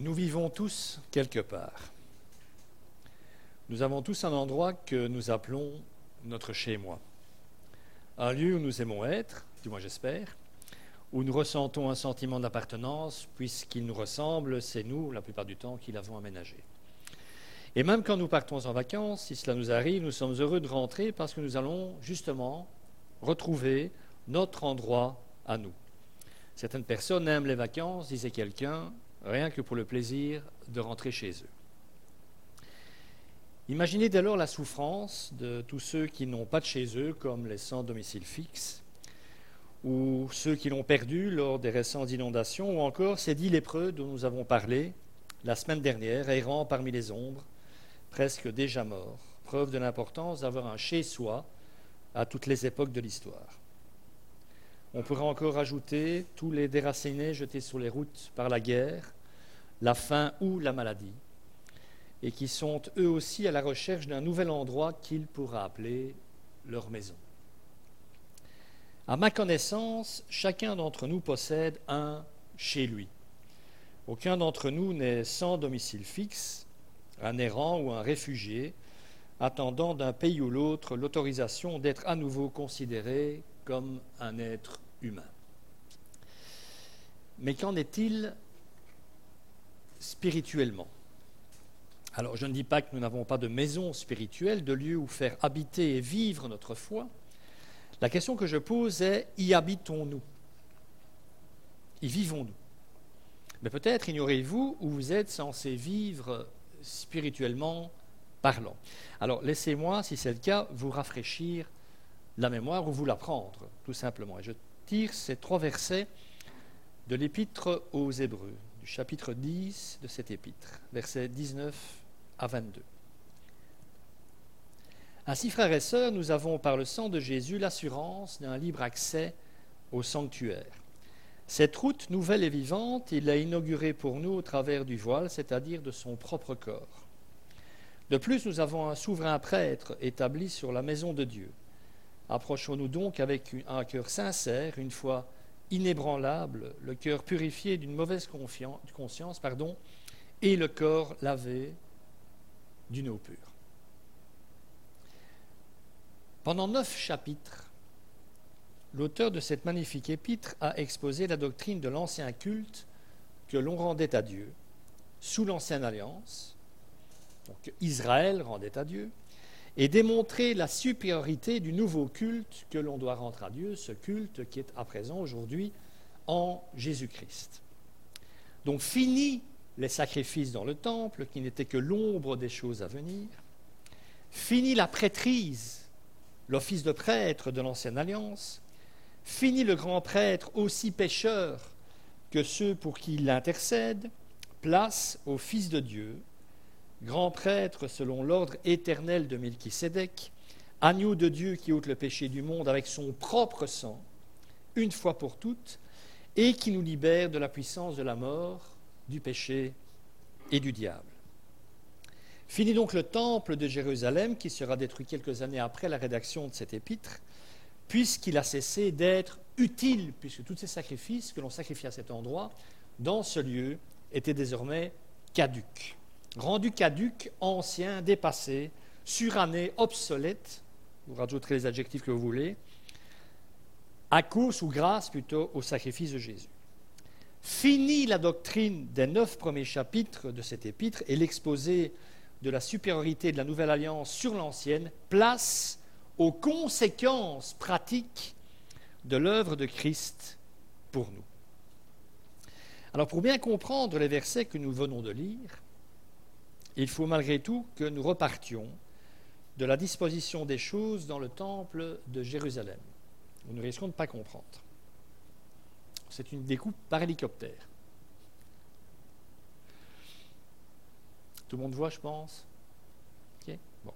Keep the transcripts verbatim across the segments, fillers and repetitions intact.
Nous vivons tous quelque part. Nous avons tous un endroit que nous appelons notre chez-moi. Un lieu où nous aimons être, du moins j'espère, où nous ressentons un sentiment d'appartenance, puisqu'il nous ressemble, c'est nous, la plupart du temps, qui l'avons aménagé. Et même quand nous partons en vacances, si cela nous arrive, nous sommes heureux de rentrer parce que nous allons justement retrouver notre endroit à nous. Certaines personnes aiment les vacances, disait quelqu'un, rien que pour le plaisir de rentrer chez eux. Imaginez dès lors la souffrance de tous ceux qui n'ont pas de chez eux, comme les sans domicile fixe, ou ceux qui l'ont perdu lors des récentes inondations, ou encore ces dix lépreux dont nous avons parlé la semaine dernière, errant parmi les ombres, presque déjà morts, preuve de l'importance d'avoir un chez-soi à toutes les époques de l'histoire. On pourrait encore ajouter tous les déracinés jetés sur les routes par la guerre, la faim ou la maladie, et qui sont eux aussi à la recherche d'un nouvel endroit qu'ils pourraient appeler leur maison. À ma connaissance, chacun d'entre nous possède un chez lui. Aucun d'entre nous n'est sans domicile fixe, un errant ou un réfugié, attendant d'un pays ou l'autre l'autorisation d'être à nouveau considéré comme un être humain. Mais qu'en est-il spirituellement ? Alors, je ne dis pas que nous n'avons pas de maison spirituelle, de lieu où faire habiter et vivre notre foi. La question que je pose est, y habitons-nous ? Y vivons-nous ? Mais peut-être ignorez-vous où vous êtes censé vivre spirituellement parlant. Alors, laissez-moi, si c'est le cas, vous rafraîchir la mémoire ou vous l'apprendre, tout simplement. Et je tire ces trois versets de l'épître aux Hébreux, du chapitre dix de cette épître, versets dix-neuf à vingt-deux. Ainsi, frères et sœurs, nous avons par le sang de Jésus l'assurance d'un libre accès au sanctuaire. Cette route nouvelle et vivante, il l'a inaugurée pour nous au travers du voile, c'est-à-dire de son propre corps. De plus, nous avons un souverain prêtre établi sur la maison de Dieu. Approchons-nous donc avec un cœur sincère, une foi inébranlable, le cœur purifié d'une mauvaise conscience, pardon, et le corps lavé d'une eau pure. Pendant neuf chapitres, l'auteur de cette magnifique épître a exposé la doctrine de l'ancien culte que l'on rendait à Dieu sous l'ancienne alliance, donc Israël rendait à Dieu, et démontré la supériorité du nouveau culte que l'on doit rendre à Dieu, ce culte qui est à présent aujourd'hui en Jésus-Christ. Donc fini les sacrifices dans le temple, qui n'étaient que l'ombre des choses à venir, fini la prêtrise, l'office de prêtre de l'ancienne alliance, fini le grand prêtre aussi pécheur que ceux pour qui il intercède, place au Fils de Dieu, grand prêtre selon l'ordre éternel de Melchisédek, agneau de Dieu qui ôte le péché du monde avec son propre sang, une fois pour toutes, et qui nous libère de la puissance de la mort, du péché et du diable. Fini donc le temple de Jérusalem, qui sera détruit quelques années après la rédaction de cette épître, puisqu'il a cessé d'être utile, puisque tous ces sacrifices que l'on sacrifiait à cet endroit, dans ce lieu, étaient désormais caducs. Rendu caduc, ancien, dépassé, suranné, obsolète, vous rajouterez les adjectifs que vous voulez, à cause ou grâce plutôt au sacrifice de Jésus. Fini la doctrine des neuf premiers chapitres de cette épître et l'exposé de la supériorité de la nouvelle alliance sur l'ancienne, place aux conséquences pratiques de l'œuvre de Christ pour nous. Alors pour bien comprendre les versets que nous venons de lire, il faut malgré tout que nous repartions de la disposition des choses dans le temple de Jérusalem. Nous risquons de ne pas comprendre. C'est une découpe par hélicoptère. Tout le monde voit, je pense ? Okay. Bon.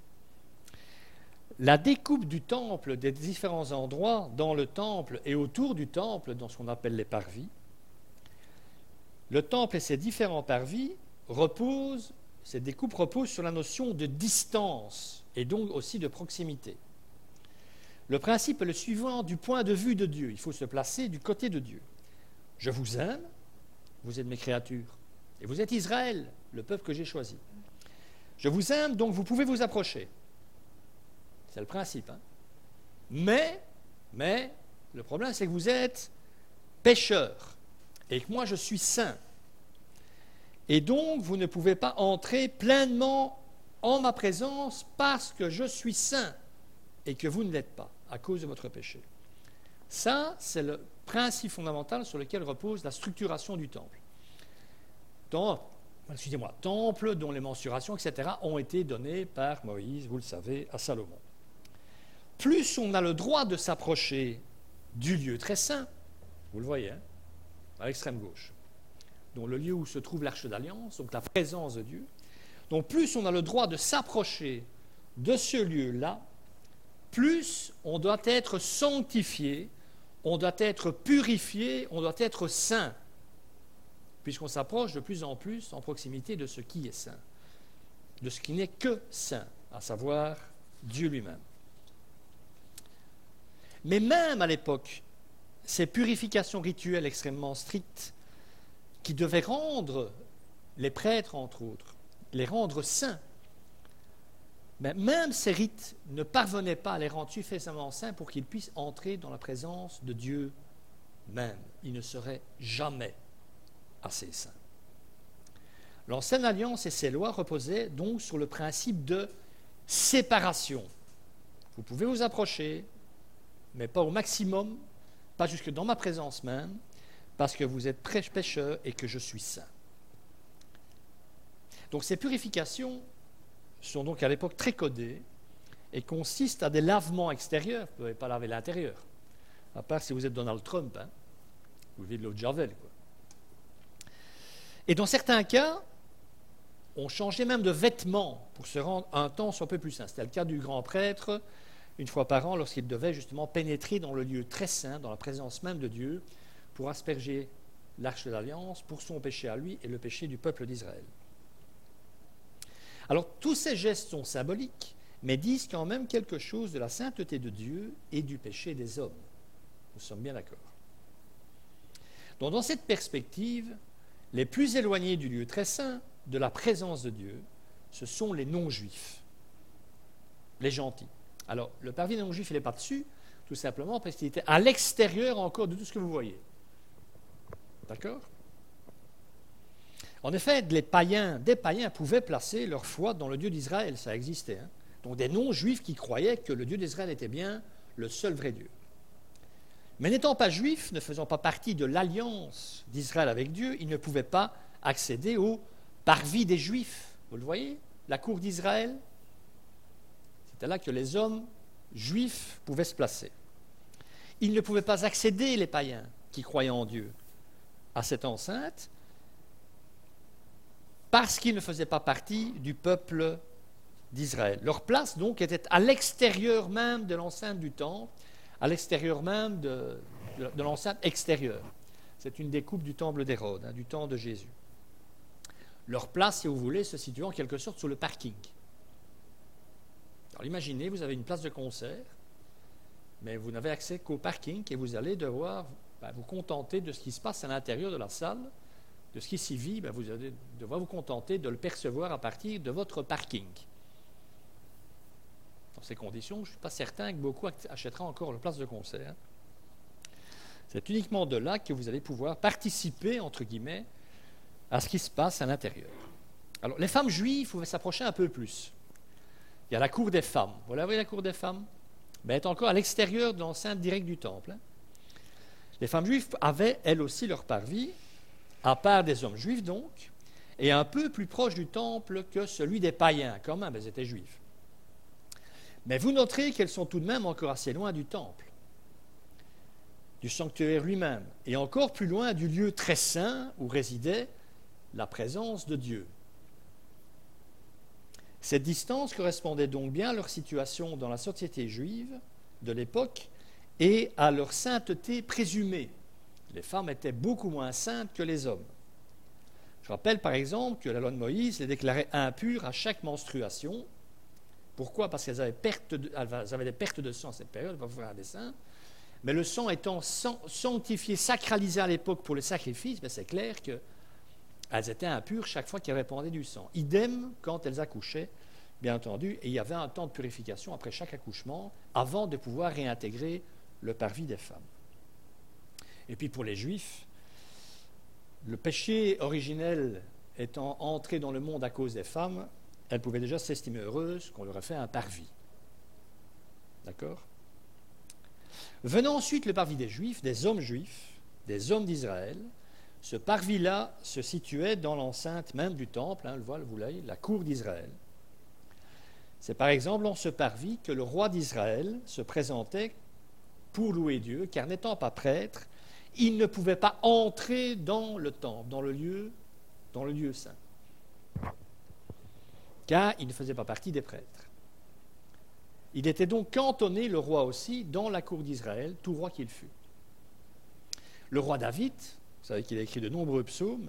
La découpe du temple des différents endroits dans le temple et autour du temple, dans ce qu'on appelle les parvis, le temple et ses différents parvis reposent, ces découpes reposent sur la notion de distance et donc aussi de proximité. Le principe est le suivant du point de vue de Dieu. Il faut se placer du côté de Dieu. Je vous aime, vous êtes mes créatures, Et vous êtes Israël, le peuple que j'ai choisi. Je vous aime, donc vous pouvez vous approcher. C'est le principe. Hein? Mais, mais, le problème, c'est que vous êtes pécheurs et que moi, je suis saint. Et donc, vous ne pouvez pas entrer pleinement en ma présence parce que je suis saint et que vous ne l'êtes pas à cause de votre péché. Ça, c'est le principe fondamental sur lequel repose la structuration du temple. Dans, excusez-moi, temple dont les mensurations, et cetera, ont été données par Moïse, vous le savez, à Salomon. Plus on a le droit de s'approcher du lieu très saint, vous le voyez, hein, à l'extrême gauche, donc le lieu où se trouve l'Arche d'Alliance, donc la présence de Dieu, donc plus on a le droit de s'approcher de ce lieu-là, plus on doit être sanctifié, on doit être purifié, on doit être saint, puisqu'on s'approche de plus en plus en proximité de ce qui est saint, de ce qui n'est que saint, à savoir Dieu lui-même. Mais même à l'époque, ces purifications rituelles extrêmement strictes qui devaient rendre les prêtres, entre autres, les rendre saints, mais même ces rites ne parvenaient pas à les rendre suffisamment saints pour qu'ils puissent entrer dans la présence de Dieu même. Ils ne seraient jamais assez saints. L'ancienne alliance et ses lois reposaient donc sur le principe de séparation. Vous pouvez vous approcher, mais pas au maximum, pas jusque dans ma présence même, parce que vous êtes pécheurs et que je suis saint. Donc ces purifications sont donc à l'époque très codées et consistent à des lavements extérieurs. Vous ne pouvez pas laver l'intérieur, à part si vous êtes Donald Trump, hein. Vous vivez de l'eau de Javel, quoi. Et dans certains cas, on changeait même de vêtements pour se rendre un temps soit peu plus saint. C'était le cas du grand prêtre, une fois par an, lorsqu'il devait justement pénétrer dans le lieu très saint, dans la présence même de Dieu, pour asperger l'arche de l'Alliance pour son péché à lui et le péché du peuple d'Israël. Alors, tous ces gestes sont symboliques, mais disent quand même quelque chose de la sainteté de Dieu et du péché des hommes. Nous sommes bien d'accord. Donc, dans cette perspective, les plus éloignés du lieu très saint, de la présence de Dieu, ce sont les non-juifs, les gentils. Alors, le parvis non-juif, il n'est pas dessus, tout simplement parce qu'il était à l'extérieur encore de tout ce que vous voyez. D'accord ? En effet, les païens, des païens pouvaient placer leur foi dans le Dieu d'Israël, ça existait. Hein. Donc des non-juifs qui croyaient que le Dieu d'Israël était bien le seul vrai Dieu. Mais n'étant pas juifs, ne faisant pas partie de l'alliance d'Israël avec Dieu, ils ne pouvaient pas accéder au parvis des Juifs. Vous le voyez ? La cour d'Israël. C'était là que les hommes juifs pouvaient se placer. Ils ne pouvaient pas accéder, les païens qui croyaient en Dieu, à cette enceinte, parce qu'ils ne faisaient pas partie du peuple d'Israël. Leur place, donc, était à l'extérieur même de l'enceinte du temple, à l'extérieur même de, de, de l'enceinte extérieure. C'est une découpe du temple d'Hérode, hein, du temps de Jésus. Leur place, si vous voulez, se situe en quelque sorte sur le parking. Alors imaginez, vous avez une place de concert, mais vous n'avez accès qu'au parking et vous allez devoir ben, vous contenter de ce qui se passe à l'intérieur de la salle, de ce qui s'y vit, ben, vous allez devoir vous contenter de le percevoir à partir de votre parking. Dans ces conditions, je ne suis pas certain que beaucoup achèteront encore la place de concert. C'est uniquement de là que vous allez pouvoir participer, entre guillemets, à ce qui se passe à l'intérieur. Alors, les femmes juives pouvaient s'approcher un peu plus. Il y a la cour des femmes. Vous la voyez, la cour des femmes ? Ben, elle est encore à l'extérieur de l'enceinte directe du temple. Hein. Les femmes juives avaient, elles aussi, leur parvis, à part des hommes juifs, donc, et un peu plus proche du temple que celui des païens. Quand même, elles étaient juives. Mais vous noterez qu'elles sont tout de même encore assez loin du temple, du sanctuaire lui-même, et encore plus loin du lieu très saint où résidait la présence de Dieu. Cette distance correspondait donc bien à leur situation dans la société juive de l'époque et à leur sainteté présumée. Les femmes étaient beaucoup moins saintes que les hommes. Je rappelle par exemple que la loi de Moïse les déclarait impures à chaque menstruation. Pourquoi ? Parce qu'elles avaient, perte de, elles avaient des pertes de sang à cette période, pas faire un dessin. Mais le sang étant sanctifié, sacralisé à l'époque pour le sacrifice, ben c'est clair que elles étaient impures chaque fois qu'elles répandaient du sang. Idem quand elles accouchaient, bien entendu, et il y avait un temps de purification après chaque accouchement avant de pouvoir réintégrer le parvis des femmes. Et puis pour les Juifs, le péché originel étant entré dans le monde à cause des femmes, elles pouvaient déjà s'estimer heureuses qu'on leur ait fait un parvis. D'accord ? Venant ensuite le parvis des Juifs, des hommes juifs, des hommes d'Israël, ce parvis-là se situait dans l'enceinte même du temple, hein, le voile, vous l'avez, la cour d'Israël. C'est par exemple dans ce parvis que le roi d'Israël se présentait pour louer Dieu, car n'étant pas prêtre, il ne pouvait pas entrer dans le temple, dans le lieu, dans le lieu saint, car il ne faisait pas partie des prêtres. Il était donc cantonné, le roi aussi, dans la cour d'Israël, tout roi qu'il fût. Le roi David, vous savez qu'il a écrit de nombreux psaumes,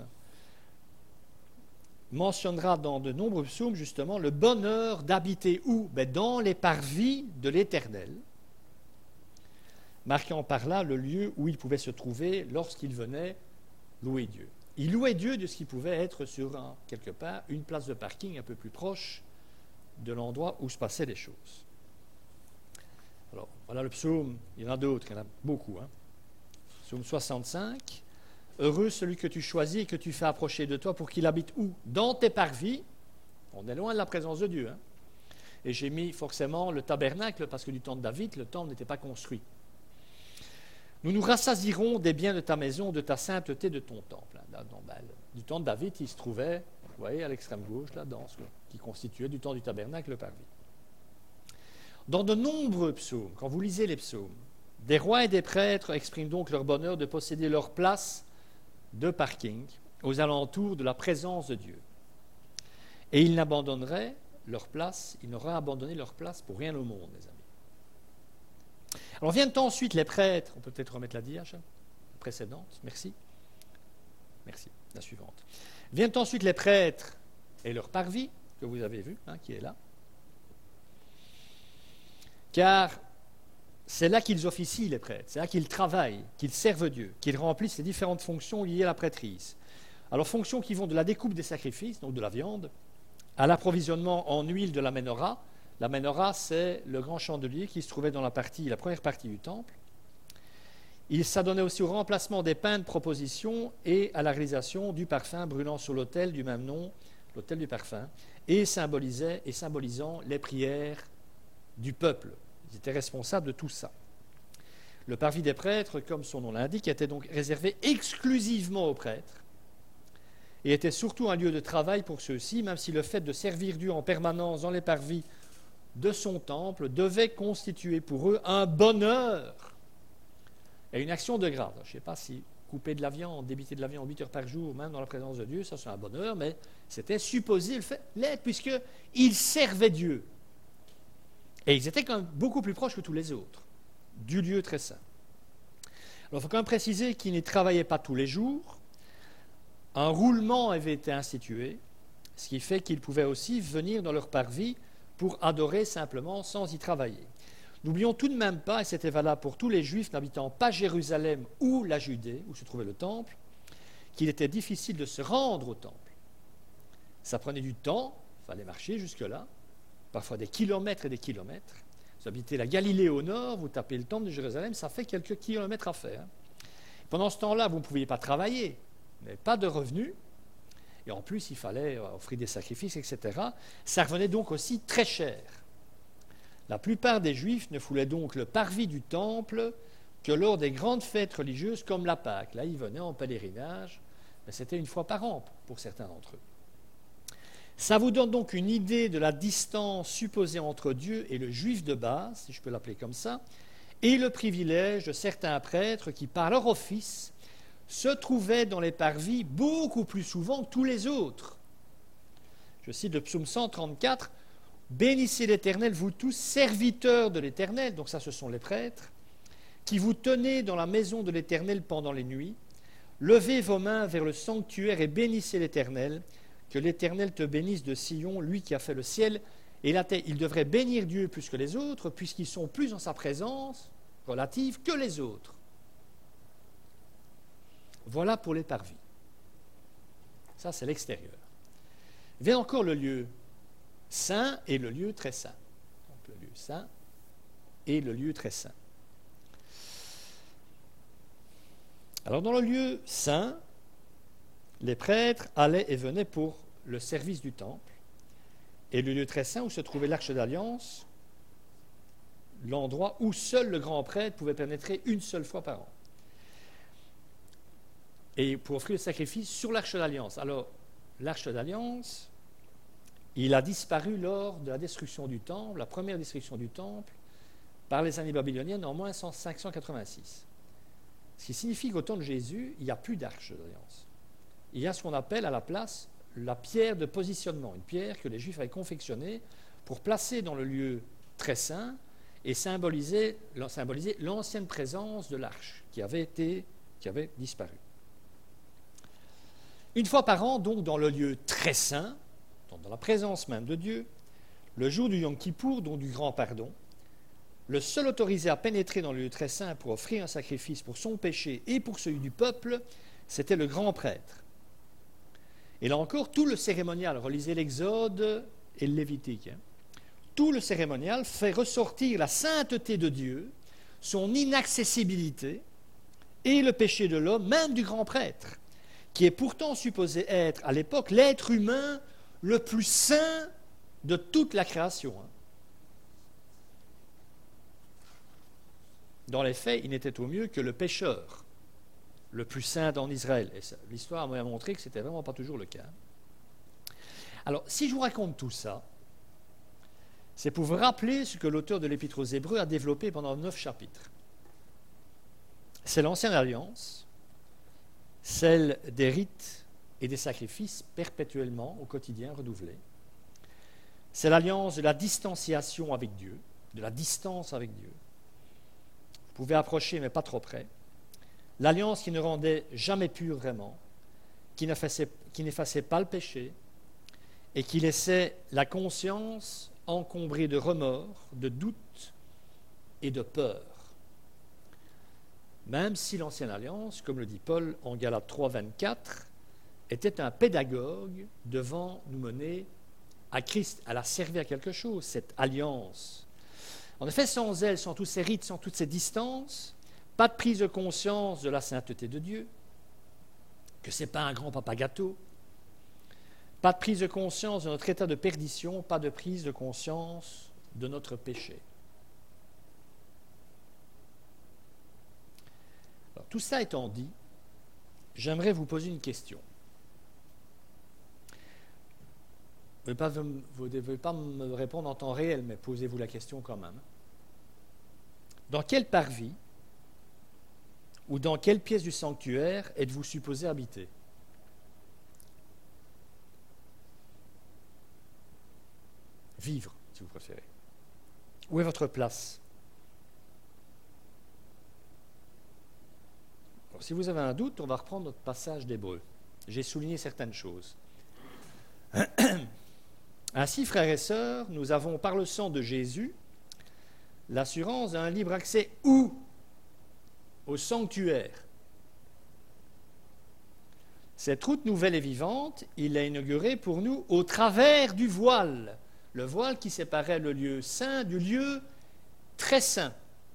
mentionnera dans de nombreux psaumes justement le bonheur d'habiter où ? Ben dans les parvis de l'Éternel, marquant par là le lieu où il pouvait se trouver lorsqu'il venait louer Dieu. Il louait Dieu de ce qui pouvait être sur un, quelque part une place de parking un peu plus proche de l'endroit où se passaient les choses. Alors, voilà le psaume, il y en a d'autres, il y en a beaucoup. Hein. Psaume soixante-cinq. Heureux celui que tu choisis et que tu fais approcher de toi pour qu'il habite où ? Dans tes parvis. On est loin de la présence de Dieu. Hein. Et j'ai mis forcément le tabernacle parce que du temps de David, le temple n'était pas construit. Nous nous rassasirons des biens de ta maison, de ta sainteté, de ton temple. Là, dans, ben, du temps de David, il se trouvait, vous voyez, à l'extrême gauche, là, dans ce qui constituait du temps du tabernacle le parvis. Dans de nombreux psaumes, quand vous lisez les psaumes, des rois et des prêtres expriment donc leur bonheur de posséder leur place de parking aux alentours de la présence de Dieu. Et ils n'abandonneraient leur place, ils n'auraient abandonné leur place pour rien au monde, les amis. Alors viennent ensuite les prêtres, on peut peut-être remettre la diache précédente, merci. Merci, la suivante. Viennent ensuite les prêtres et leur parvis, que vous avez vu, hein, qui est là. Car c'est là qu'ils officient, les prêtres, c'est là qu'ils travaillent, qu'ils servent Dieu, qu'ils remplissent les différentes fonctions liées à la prêtrise. Alors, fonctions qui vont de la découpe des sacrifices, donc de la viande, à l'approvisionnement en huile de la menorah. La menorah, c'est le grand chandelier qui se trouvait dans la, partie, la première partie du temple. Il s'adonnait aussi au remplacement des pains de proposition et à la réalisation du parfum brûlant sur l'autel du même nom, l'autel du parfum, et symbolisait et symbolisant les prières du peuple. Ils étaient responsables de tout ça. Le parvis des prêtres, comme son nom l'indique, était donc réservé exclusivement aux prêtres et était surtout un lieu de travail pour ceux-ci, même si le fait de servir Dieu en permanence dans les parvis de son temple devait constituer pour eux un bonheur et une action de grâce. Je ne sais pas si couper de la viande, débiter de la viande huit heures par jour, même dans la présence de Dieu, ça c'est un bonheur, mais c'était supposé le fait l'être, puisqu'ils servaient Dieu. Et ils étaient quand même beaucoup plus proches que tous les autres, du lieu très saint. Alors il faut quand même préciser qu'ils n'y travaillaient pas tous les jours. Un roulement avait été institué, ce qui fait qu'ils pouvaient aussi venir dans leur parvis pour adorer simplement sans y travailler. N'oublions tout de même pas, et c'était valable pour tous les Juifs n'habitant pas Jérusalem ou la Judée, où se trouvait le temple, qu'il était difficile de se rendre au temple. Ça prenait du temps, il fallait marcher jusque-là, parfois des kilomètres et des kilomètres. Vous habitez la Galilée au nord, vous tapez le temple de Jérusalem, ça fait quelques kilomètres à faire. Pendant ce temps-là, vous ne pouviez pas travailler, vous n'avez pas de revenus, et en plus, il fallait offrir des sacrifices, et cetera. Ça revenait donc aussi très cher. La plupart des Juifs ne foulaient donc le parvis du temple que lors des grandes fêtes religieuses comme la Pâque. Là, ils venaient en pèlerinage, mais c'était une fois par an pour certains d'entre eux. Ça vous donne donc une idée de la distance supposée entre Dieu et le Juif de base, si je peux l'appeler comme ça, et le privilège de certains prêtres qui, par leur office, se trouvaient dans les parvis beaucoup plus souvent que tous les autres. Je cite le psaume cent trente-quatre, « Bénissez l'Éternel, vous tous, serviteurs de l'Éternel », donc ça ce sont les prêtres, « qui vous tenez dans la maison de l'Éternel pendant les nuits, levez vos mains vers le sanctuaire et bénissez l'Éternel, que l'Éternel te bénisse de Sion, lui qui a fait le ciel et la terre. » Il devrait bénir Dieu plus que les autres, puisqu'ils sont plus en sa présence relative que les autres. Voilà pour les parvis. Ça, c'est l'extérieur. Vient encore le lieu saint et le lieu très saint. Donc, le lieu saint et le lieu très saint. Alors, dans le lieu saint, les prêtres allaient et venaient pour le service du temple. Et le lieu très saint où se trouvait l'Arche d'Alliance, l'endroit où seul le grand prêtre pouvait pénétrer une seule fois par an. Et pour offrir le sacrifice sur l'Arche d'Alliance. Alors, l'Arche d'Alliance, il a disparu lors de la destruction du temple, la première destruction du temple, par les années babyloniennes en moins cinq cent quatre-vingt-six. Ce qui signifie qu'au temps de Jésus, il n'y a plus d'Arche d'Alliance. Il y a ce qu'on appelle à la place la pierre de positionnement, une pierre que les Juifs avaient confectionnée pour placer dans le lieu très saint et symboliser, symboliser l'ancienne présence de l'arche qui avait, été, qui avait disparu. Une fois par an, donc dans le lieu très saint, donc dans la présence même de Dieu, le jour du Yom Kippour, donc du grand pardon, le seul autorisé à pénétrer dans le lieu très saint pour offrir un sacrifice pour son péché et pour celui du peuple, c'était le grand prêtre. Et là encore, tout le cérémonial, relisez l'Exode et le Lévitique, hein, tout le cérémonial fait ressortir la sainteté de Dieu, son inaccessibilité et le péché de l'homme, même du grand prêtre, qui est pourtant supposé être, à l'époque, l'être humain le plus saint de toute la création. Dans les faits, il n'était au mieux que le pécheur, le plus saint en Israël. Et ça, l'histoire m'a montré que ce n'était vraiment pas toujours le cas. Alors, si je vous raconte tout ça, c'est pour vous rappeler ce que l'auteur de l'Épître aux Hébreux a développé pendant neuf chapitres. C'est l'ancienne alliance, celle des rites et des sacrifices perpétuellement, au quotidien, renouvelés. C'est l'alliance de la distanciation avec Dieu, de la distance avec Dieu. Vous pouvez approcher, mais pas trop près. L'alliance qui ne rendait jamais pur vraiment, qui n'effaçait, qui n'effaçait pas le péché et qui laissait la conscience encombrée de remords, de doutes et de peur. Même si l'ancienne alliance, comme le dit Paul en Galates trois, vingt-quatre, était un pédagogue devant nous mener à Christ. Elle a servi à quelque chose, cette alliance. En effet, sans elle, sans tous ces rites, sans toutes ces distances, pas de prise de conscience de la sainteté de Dieu, que ce n'est pas un grand papa gâteau, pas de prise de conscience de notre état de perdition, pas de prise de conscience de notre péché. Alors, tout ça étant dit, j'aimerais vous poser une question. Vous ne devez pas me répondre en temps réel, mais posez-vous la question quand même. Dans quel parvis ou dans quelle pièce du sanctuaire êtes-vous supposé habiter? Vivre, si vous préférez. Où est votre place? Alors, si vous avez un doute, on va reprendre notre passage d'Hébreux. J'ai souligné certaines choses. Ainsi, frères et sœurs, nous avons, par le sang de Jésus, l'assurance d'un libre accès où? Au sanctuaire. Cette route nouvelle et vivante, il l'a inaugurée pour nous au travers du voile. Le voile qui séparait le lieu saint du lieu très saint.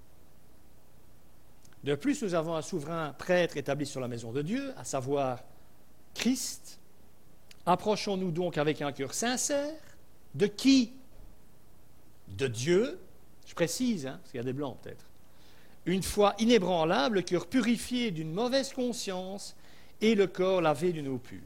De plus, nous avons un souverain prêtre établi sur la maison de Dieu, à savoir Christ. Approchons-nous donc avec un cœur sincère. De qui? De Dieu. Je précise, hein, parce qu'il y a des blancs peut-être. Une foi inébranlable, le cœur purifié d'une mauvaise conscience et le corps lavé d'une eau pure.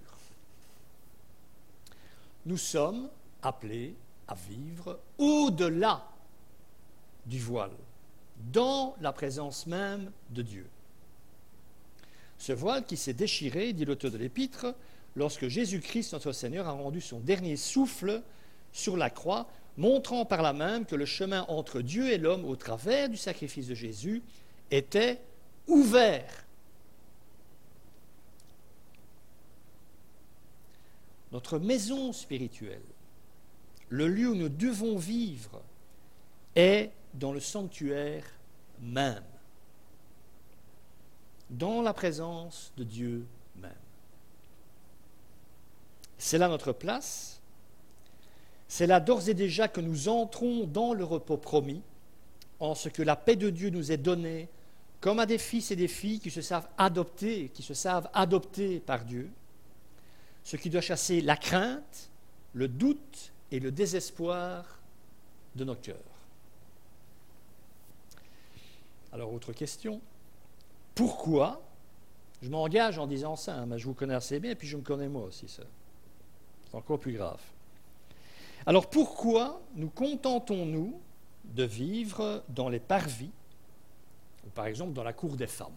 Nous sommes appelés à vivre au-delà du voile, dans la présence même de Dieu. Ce voile qui s'est déchiré, dit l'auteur de l'Épître, lorsque Jésus-Christ, notre Seigneur, a rendu son dernier souffle sur la croix, montrant par là même que le chemin entre Dieu et l'homme, au travers du sacrifice de Jésus, était ouvert. Notre maison spirituelle, le lieu où nous devons vivre, est dans le sanctuaire même, dans la présence de Dieu même. C'est là notre place. C'est là d'ores et déjà que nous entrons dans le repos promis, en ce que la paix de Dieu nous est donnée comme à des fils et des filles qui se savent adopter, qui se savent adopter par Dieu, ce qui doit chasser la crainte, le doute et le désespoir de nos cœurs. Alors, autre question. Pourquoi, je m'engage en disant ça, hein, mais je vous connais assez bien, et puis je me connais moi aussi, ça. C'est encore plus grave. Alors, pourquoi nous contentons-nous de vivre dans les parvis, ou par exemple dans la cour des femmes?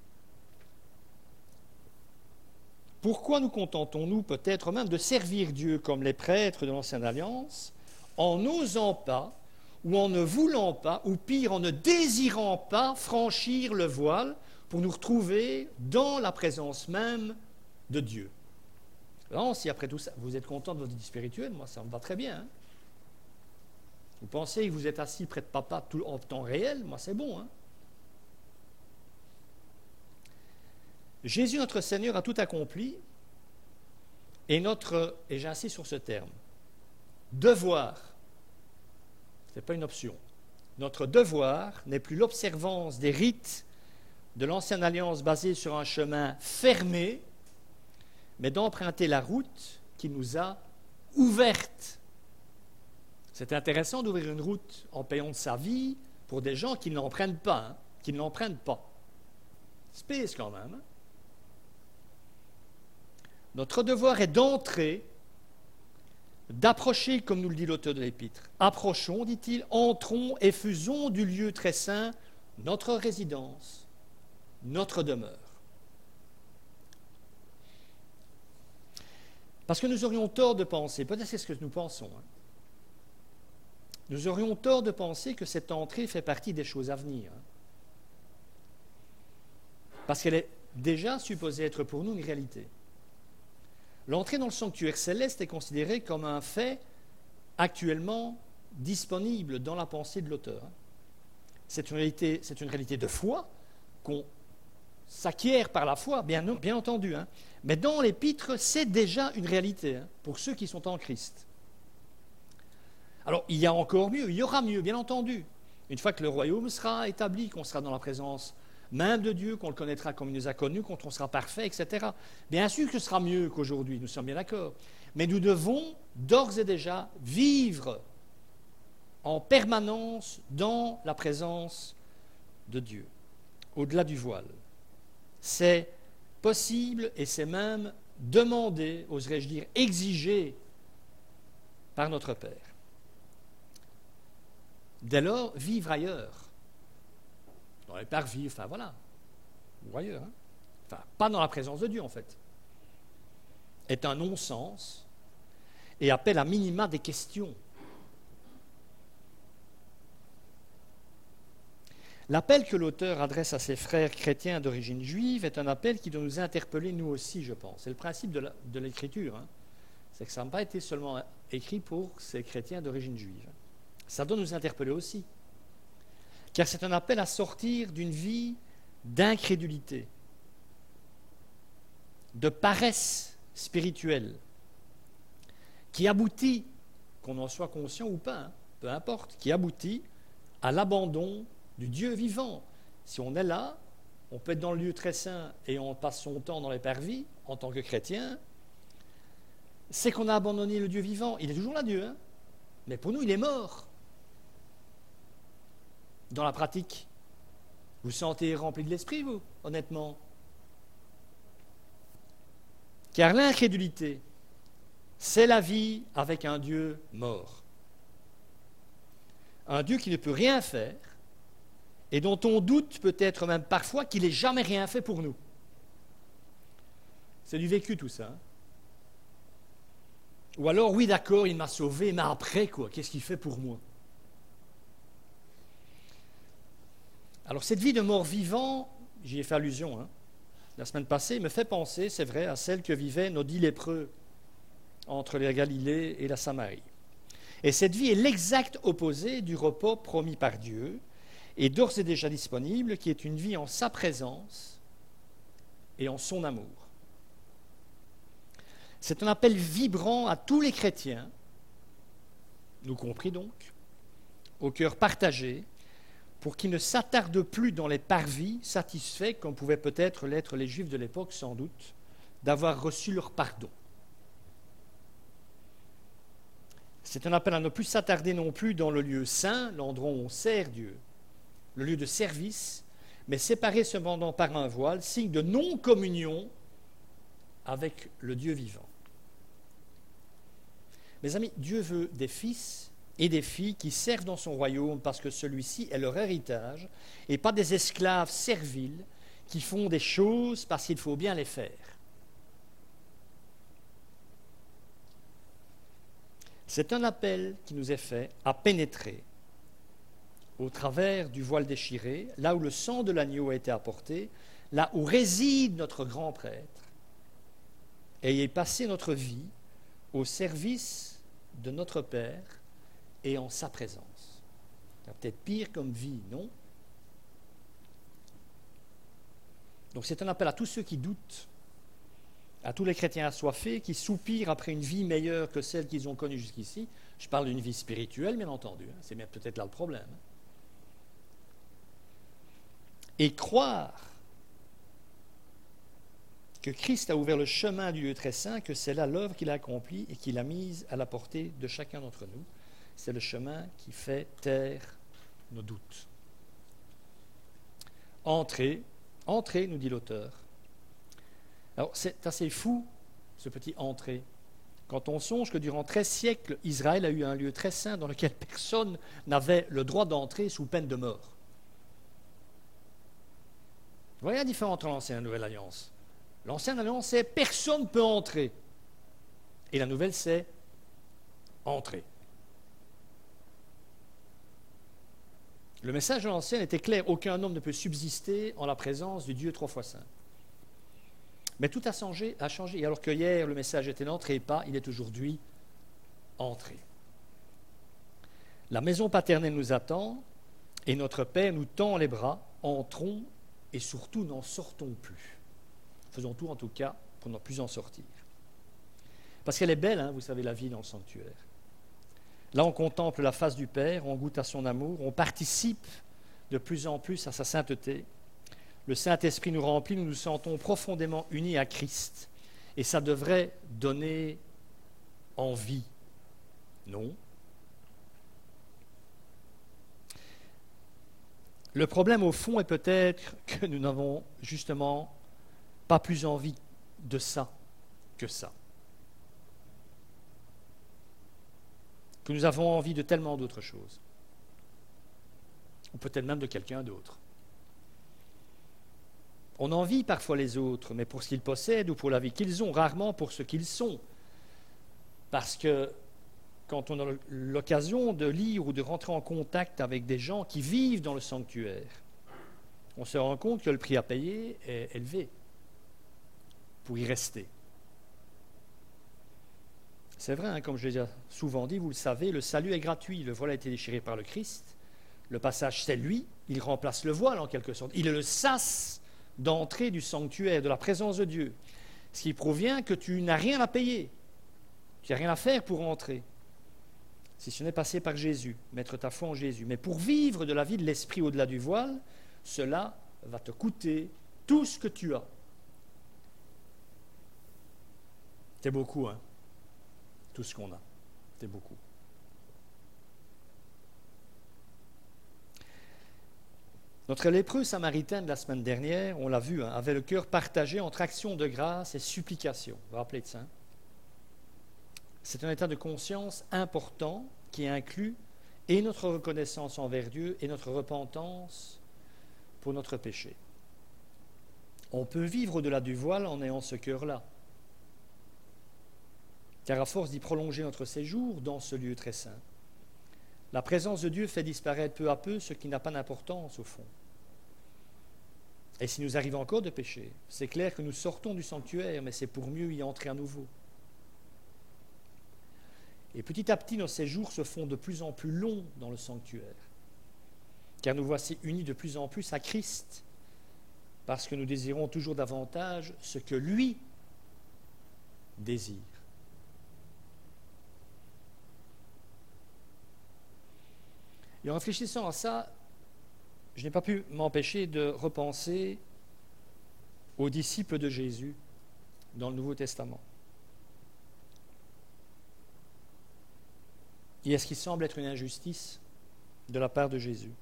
Pourquoi nous contentons-nous peut-être même de servir Dieu comme les prêtres de l'Ancienne Alliance, en n'osant pas, ou en ne voulant pas, ou pire, en ne désirant pas franchir le voile pour nous retrouver dans la présence même de Dieu? Non, si après tout ça, vous êtes content de votre vie spirituelle, moi ça me va très bien. Hein? Vous pensez que vous êtes assis près de papa tout, en temps réel, moi c'est bon. Hein? Jésus, notre Seigneur, a tout accompli, et notre, et j'insiste sur ce terme, devoir, ce n'est pas une option, notre devoir n'est plus l'observance des rites de l'Ancienne Alliance basée sur un chemin fermé, mais d'emprunter la route qui nous a ouverte. C'est intéressant d'ouvrir une route en payant de sa vie pour des gens qui ne l'empruntent pas, hein, qui ne l'empruntent pas. Space quand même. Hein. Notre devoir est d'entrer, d'approcher, comme nous le dit l'auteur de l'Épître. Approchons, dit-il, entrons et faisons du lieu très saint notre résidence, notre demeure. Parce que nous aurions tort de penser, peut-être c'est ce que nous pensons, hein, nous aurions tort de penser que cette entrée fait partie des choses à venir. Hein, parce qu'elle est déjà supposée être pour nous une réalité. L'entrée dans le sanctuaire céleste est considérée comme un fait actuellement disponible dans la pensée de l'auteur. C'est une réalité, c'est une réalité de foi qu'on s'acquiert par la foi, bien, bien entendu. Hein. Mais dans l'Épître, c'est déjà une réalité hein, pour ceux qui sont en Christ. Alors, il y a encore mieux, il y aura mieux, bien entendu. Une fois que le royaume sera établi, qu'on sera dans la présence même de Dieu, qu'on le connaîtra comme il nous a connus, quand on sera parfait, et cetera. Bien sûr que ce sera mieux qu'aujourd'hui, nous sommes bien d'accord. Mais nous devons d'ores et déjà vivre en permanence dans la présence de Dieu, au-delà du voile. C'est possible et c'est même demandé, oserais-je dire, exigé par notre Père. Dès lors, vivre ailleurs, dans les parvis, enfin voilà, ou ailleurs, hein. Enfin, pas dans la présence de Dieu en fait, est un non-sens et appelle à minima des questions. L'appel que l'auteur adresse à ses frères chrétiens d'origine juive est un appel qui doit nous interpeller nous aussi, je pense. C'est le principe de, la, de l'écriture, hein. C'est que ça n'a pas été seulement écrit pour ces chrétiens d'origine juive. Ça doit nous interpeller aussi. Car c'est un appel à sortir d'une vie d'incrédulité, de paresse spirituelle, qui aboutit, qu'on en soit conscient ou pas, hein, peu importe, qui aboutit à l'abandon du Dieu vivant. Si on est là, on peut être dans le lieu très saint et on passe son temps dans les parvis en tant que chrétien, c'est qu'on a abandonné le Dieu vivant. Il est toujours là, Dieu, hein, mais pour nous, il est mort. Dans la pratique, vous sentez rempli de l'esprit, vous, honnêtement? Car l'incrédulité, c'est la vie avec un Dieu mort. Un Dieu qui ne peut rien faire et dont on doute peut-être même parfois qu'il n'ait jamais rien fait pour nous. C'est du vécu tout ça. Hein? Ou alors, oui d'accord, il m'a sauvé, mais après quoi? Qu'est-ce qu'il fait pour moi? Alors cette vie de mort-vivant, j'y ai fait allusion hein, la semaine passée, me fait penser, c'est vrai, à celle que vivaient nos dix lépreux entre la Galilée et la Samarie. Et cette vie est l'exact opposé du repos promis par Dieu et d'ores et déjà disponible, qui est une vie en sa présence et en son amour. C'est un appel vibrant à tous les chrétiens, nous compris donc, au cœur partagé, pour qu'ils ne s'attardent plus dans les parvis, satisfaits, comme pouvaient peut-être l'être les Juifs de l'époque, sans doute, d'avoir reçu leur pardon. C'est un appel à ne plus s'attarder non plus dans le lieu saint, l'endroit où on sert Dieu, le lieu de service, mais séparé cependant par un voile, signe de non-communion avec le Dieu vivant. Mes amis, Dieu veut des fils et des filles qui servent dans son royaume parce que celui-ci est leur héritage et pas des esclaves serviles qui font des choses parce qu'il faut bien les faire. C'est un appel qui nous est fait à pénétrer au travers du voile déchiré, là où le sang de l'agneau a été apporté, là où réside notre grand prêtre, et y passer notre vie au service de notre Père et en sa présence. C'est peut-être pire comme vie, non? Donc c'est un appel à tous ceux qui doutent, à tous les chrétiens assoiffés, qui soupirent après une vie meilleure que celle qu'ils ont connue jusqu'ici. Je parle d'une vie spirituelle, bien entendu, hein. C'est bien peut-être là le problème. Et croire que Christ a ouvert le chemin du lieu très saint, que c'est là l'œuvre qu'il a accomplie et qu'il a mise à la portée de chacun d'entre nous. C'est le chemin qui fait taire nos doutes. Entrez, entrez, nous dit l'auteur. Alors, c'est assez fou, ce petit entrée, quand on songe que durant treize siècles, Israël a eu un lieu très saint dans lequel personne n'avait le droit d'entrer sous peine de mort. Vous voyez la différence entre l'Ancienne et la Nouvelle Alliance? L'Ancienne Alliance, c'est personne ne peut entrer. Et la Nouvelle, c'est entrer. Le message de l'Ancienne était clair, aucun homme ne peut subsister en la présence du Dieu trois fois saint. Mais tout a changé, a changé. Et alors que hier, le message était n'entrez pas, il est aujourd'hui entré. La maison paternelle nous attend et notre Père nous tend les bras, entrons et surtout n'en sortons plus. Faisons tout en tout cas pour ne plus en sortir. Parce qu'elle est belle, hein, vous savez, la vie dans le sanctuaire. Là, on contemple la face du Père, on goûte à son amour, on participe de plus en plus à sa sainteté. Le Saint-Esprit nous remplit, nous nous sentons profondément unis à Christ. Et ça devrait donner envie, non? Le problème, au fond, est peut-être que nous n'avons justement pas plus envie de ça que ça. Que nous avons envie de tellement d'autres choses. Ou peut-être même de quelqu'un d'autre. On envie parfois les autres, mais pour ce qu'ils possèdent ou pour la vie qu'ils ont, rarement pour ce qu'ils sont. Parce que quand on a l'occasion de lire ou de rentrer en contact avec des gens qui vivent dans le sanctuaire, on se rend compte que le prix à payer est élevé pour y rester. C'est vrai, hein, comme je l'ai déjà souvent dit, vous le savez, le salut est gratuit. Le voile a été déchiré par le Christ. Le passage, c'est lui. Il remplace le voile en quelque sorte. Il est le sas d'entrée du sanctuaire, de la présence de Dieu. Ce qui provient que tu n'as rien à payer. Tu n'as rien à faire pour entrer. Si ce n'est passé par Jésus, mettre ta foi en Jésus. Mais pour vivre de la vie de l'esprit au-delà du voile, cela va te coûter tout ce que tu as. C'est beaucoup, hein? Tout ce qu'on a. C'est beaucoup. Notre lépreux samaritain de la semaine dernière, on l'a vu, hein, avait le cœur partagé entre action de grâce et supplication. Vous vous rappelez de ça? C'est un état de conscience important qui inclut et notre reconnaissance envers Dieu et notre repentance pour notre péché. On peut vivre au-delà du voile en ayant ce cœur-là. Car à force d'y prolonger notre séjour dans ce lieu très saint, la présence de Dieu fait disparaître peu à peu ce qui n'a pas d'importance au fond. Et si nous arrivons encore de pécher, c'est clair que nous sortons du sanctuaire, mais c'est pour mieux y entrer à nouveau. Et petit à petit, nos séjours se font de plus en plus longs dans le sanctuaire, car nous voici unis de plus en plus à Christ, parce que nous désirons toujours davantage ce que lui désire. Et en réfléchissant à ça, je n'ai pas pu m'empêcher de repenser aux disciples de Jésus dans le Nouveau Testament. Et est-ce qu'il semble être une injustice de la part de Jésus?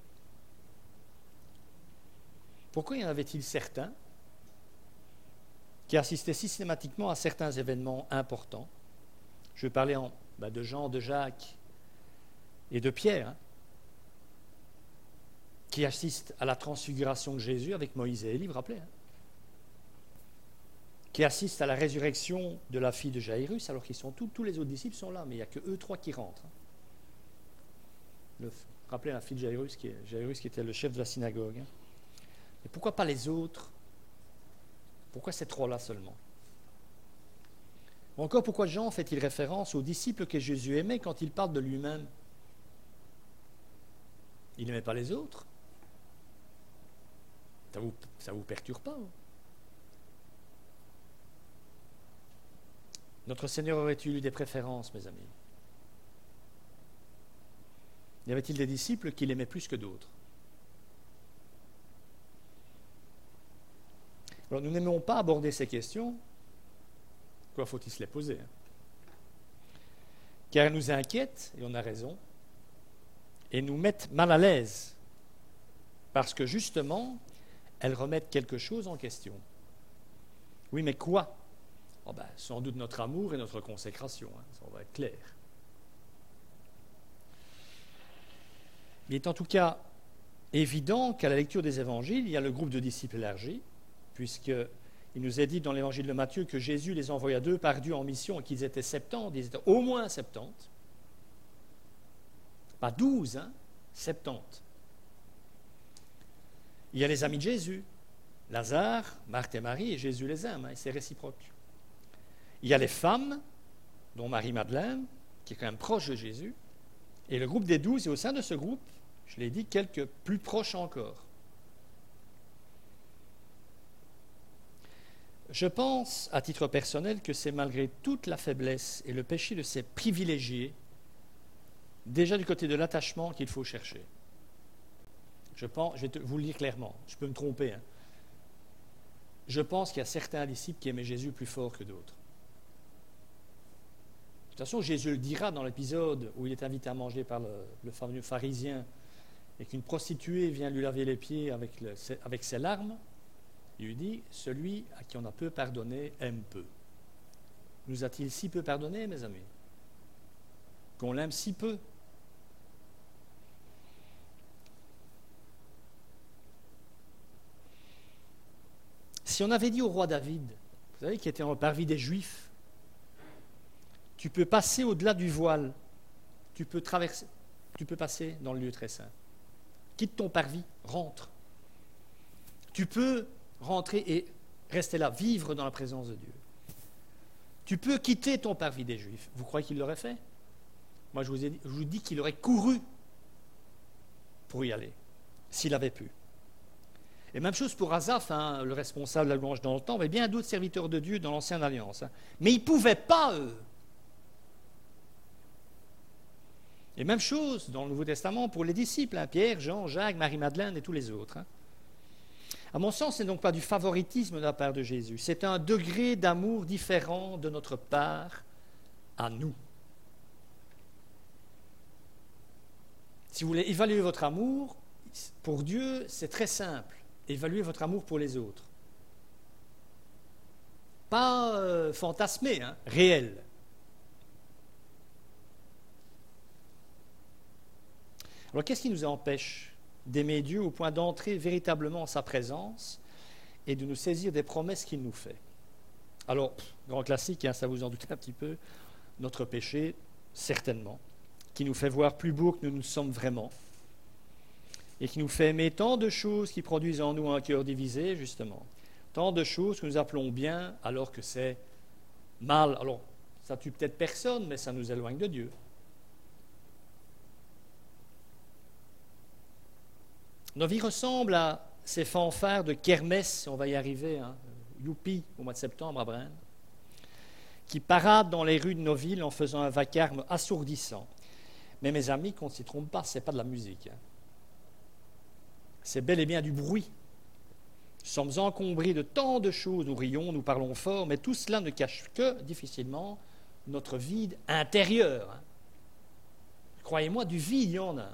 Pourquoi y en avait-il certains qui assistaient systématiquement à certains événements importants? Je vais parler en, ben de Jean, de Jacques et de Pierre, hein, qui assistent à la transfiguration de Jésus avec Moïse et Élie, vous vous rappelez, hein, qui assistent à la résurrection de la fille de Jaïrus, alors qu'ils sont tous, tous les autres disciples sont là, mais il n'y a que eux trois qui rentrent. Hein. Le, vous vous rappelez la fille de Jaïrus qui, Jaïrus qui était le chef de la synagogue. Hein. Et pourquoi pas les autres? Pourquoi ces trois-là seulement? Ou encore, pourquoi Jean fait-il référence aux disciples que Jésus aimait quand il parle de lui-même? Il n'aimait pas les autres? Ça vous, ça vous perturbe pas? Hein? Notre Seigneur aurait-il eu des préférences, mes amis? Y avait-il des disciples qu'il aimait plus que d'autres? Alors, nous n'aimons pas aborder ces questions. Quoi faut-il se les poser, hein? Car elles nous inquiètent, et on a raison, et nous mettent mal à l'aise, parce que justement, elles remettent quelque chose en question. Oui, mais quoi? Oh ben, sans doute notre amour et notre consécration, hein, ça va être clair. Il est en tout cas évident qu'à la lecture des évangiles, il y a le groupe de disciples élargi, puisqu'il nous est dit dans l'évangile de Matthieu que Jésus les envoya deux par Dieu en mission et qu'ils étaient septante, ils étaient au moins septante. Pas douze, hein, septante. Il y a les amis de Jésus, Lazare, Marthe et Marie, et Jésus les aime, hein, et c'est réciproque. Il y a les femmes, dont Marie-Madeleine, qui est quand même proche de Jésus, et le groupe des douze, et au sein de ce groupe, je l'ai dit, quelques plus proches encore. Je pense, à titre personnel, que c'est malgré toute la faiblesse et le péché de ces privilégiés, déjà du côté de l'attachement qu'il faut chercher. Je pense, je vais te, vous le dire clairement, je peux me tromper, hein. Je pense qu'il y a certains disciples qui aimaient Jésus plus fort que d'autres. De toute façon, Jésus le dira dans l'épisode où il est invité à manger par le, le fameux pharisien et qu'une prostituée vient lui laver les pieds avec, le, avec ses larmes. Il lui dit, celui à qui on a peu pardonné aime peu. Nous a-t-il si peu pardonné, mes amis? Qu'on l'aime si peu? Si on avait dit au roi David, vous savez, qui était en parvis des Juifs, tu peux passer au-delà du voile, tu peux traverser, tu peux passer dans le lieu très saint. Quitte ton parvis, rentre. Tu peux rentrer et rester là, vivre dans la présence de Dieu. Tu peux quitter ton parvis des Juifs. Vous croyez qu'il l'aurait fait? Moi, je vous, ai dit, je vous dis qu'il aurait couru pour y aller, s'il avait pu. Et même chose pour Asaph, hein, le responsable de la louange dans le temple, et bien d'autres serviteurs de Dieu dans l'Ancienne Alliance. Hein. Mais ils ne pouvaient pas, eux. Et même chose dans le Nouveau Testament pour les disciples, hein, Pierre, Jean, Jacques, Marie-Madeleine et tous les autres. Hein. À mon sens, ce n'est donc pas du favoritisme de la part de Jésus, c'est un degré d'amour différent de notre part à nous. Si vous voulez évaluer votre amour pour Dieu, c'est très simple. Évaluez votre amour pour les autres. Pas euh, fantasmé, hein, réel. Alors qu'est-ce qui nous empêche d'aimer Dieu au point d'entrer véritablement en sa présence et de nous saisir des promesses qu'il nous fait? Alors, grand classique, hein, ça vous en doutez un petit peu, notre péché, certainement, qui nous fait voir plus beau que nous nous sommes vraiment, et qui nous fait aimer tant de choses qui produisent en nous un cœur divisé, justement. Tant de choses que nous appelons bien alors que c'est mal. Alors, ça tue peut-être personne, mais ça nous éloigne de Dieu. Nos vies ressemblent à ces fanfares de kermesse, on va y arriver, hein, youpi, au mois de septembre à Braine, qui paradent dans les rues de nos villes en faisant un vacarme assourdissant. Mais mes amis, qu'on ne s'y trompe pas, ce n'est pas de la musique. Hein. C'est bel et bien du bruit. Nous sommes encombrés de tant de choses, nous rions, nous parlons fort, mais tout cela ne cache que, difficilement, notre vide intérieur. Hein. Croyez-moi, du vide, il y en a.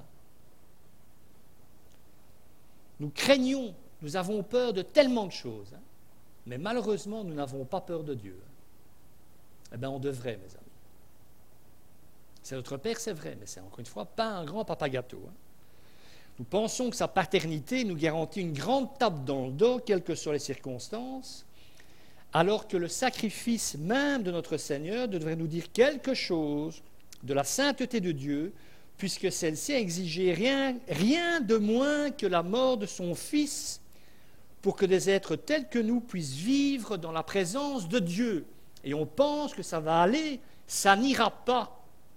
Nous craignons, nous avons peur de tellement de choses, hein. Mais malheureusement, nous n'avons pas peur de Dieu. Eh bien, on devrait, mes amis. C'est notre Père, c'est vrai, mais c'est encore une fois pas un grand papa gâteau. Hein. Nous pensons que sa paternité nous garantit une grande tape dans le dos, quelles que soient les circonstances, alors que le sacrifice même de notre Seigneur devrait nous dire quelque chose de la sainteté de Dieu, puisque celle-ci a exigé rien, rien de moins que la mort de son Fils pour que des êtres tels que nous puissent vivre dans la présence de Dieu. Et on pense que ça va aller, ça n'ira pas.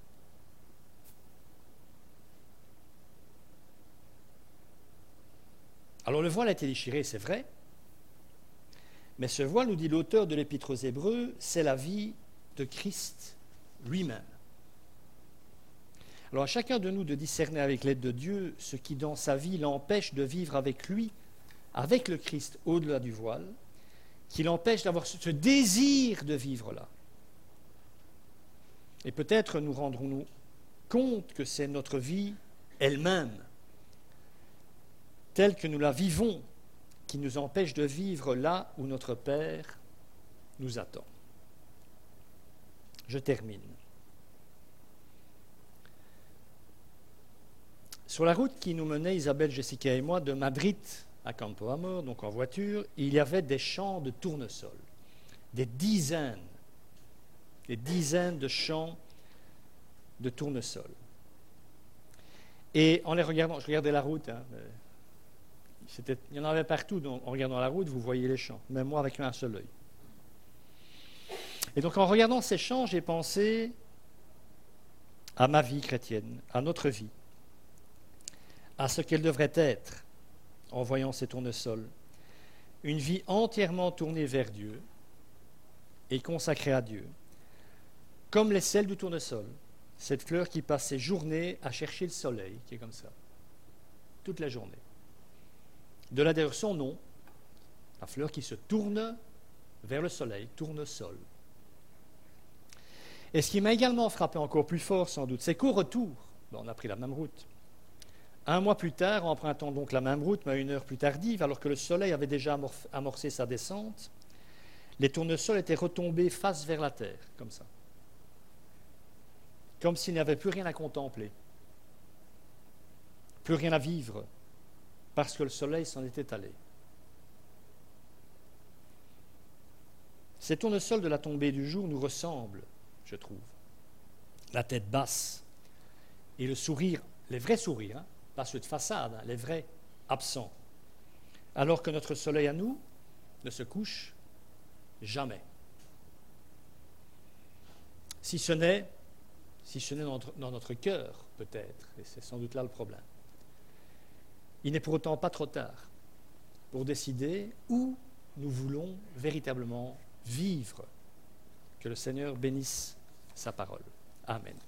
Alors le voile a été déchiré, c'est vrai, mais ce voile, nous dit l'auteur de l'Épître aux Hébreux, c'est la vie de Christ lui-même. Alors à chacun de nous de discerner avec l'aide de Dieu ce qui dans sa vie l'empêche de vivre avec lui, avec le Christ au-delà du voile, qui l'empêche d'avoir ce désir de vivre là. Et peut-être nous rendrons-nous compte que c'est notre vie elle-même, telle que nous la vivons, qui nous empêche de vivre là où notre Père nous attend. Je termine. Sur la route qui nous menait, Isabelle, Jessica et moi, de Madrid à Campo Amor, donc en voiture, il y avait des champs de tournesol, des dizaines, des dizaines de champs de tournesol. Et en les regardant, je regardais la route, hein, c'était, il y en avait partout, donc en regardant la route, vous voyez les champs, même moi avec un seul œil. Et donc en regardant ces champs, j'ai pensé à ma vie chrétienne, à notre vie, à ce qu'elle devrait être en voyant ces tournesols. Une vie entièrement tournée vers Dieu et consacrée à Dieu, comme les celles du tournesol, cette fleur qui passe ses journées à chercher le soleil, qui est comme ça, toute la journée. De là d'ailleurs son nom, la fleur qui se tourne vers le soleil, tournesol. Et ce qui m'a également frappé encore plus fort sans doute, c'est qu'au retour, on a pris la même route, un mois plus tard, empruntant donc la même route, mais à une heure plus tardive, alors que le soleil avait déjà amorcé sa descente, les tournesols étaient retombés face vers la terre, comme ça. Comme s'il n'y avait plus rien à contempler, plus rien à vivre, parce que le soleil s'en était allé. Ces tournesols de la tombée du jour nous ressemblent, je trouve. La tête basse et le sourire, les vrais sourires, hein, pas ceux de façade, hein, les vrais, absents. Alors que notre soleil à nous ne se couche jamais. Si ce n'est, si ce n'est dans notre, dans notre cœur, peut-être, et c'est sans doute là le problème. Il n'est pour autant pas trop tard pour décider où nous voulons véritablement vivre. Que le Seigneur bénisse sa parole. Amen.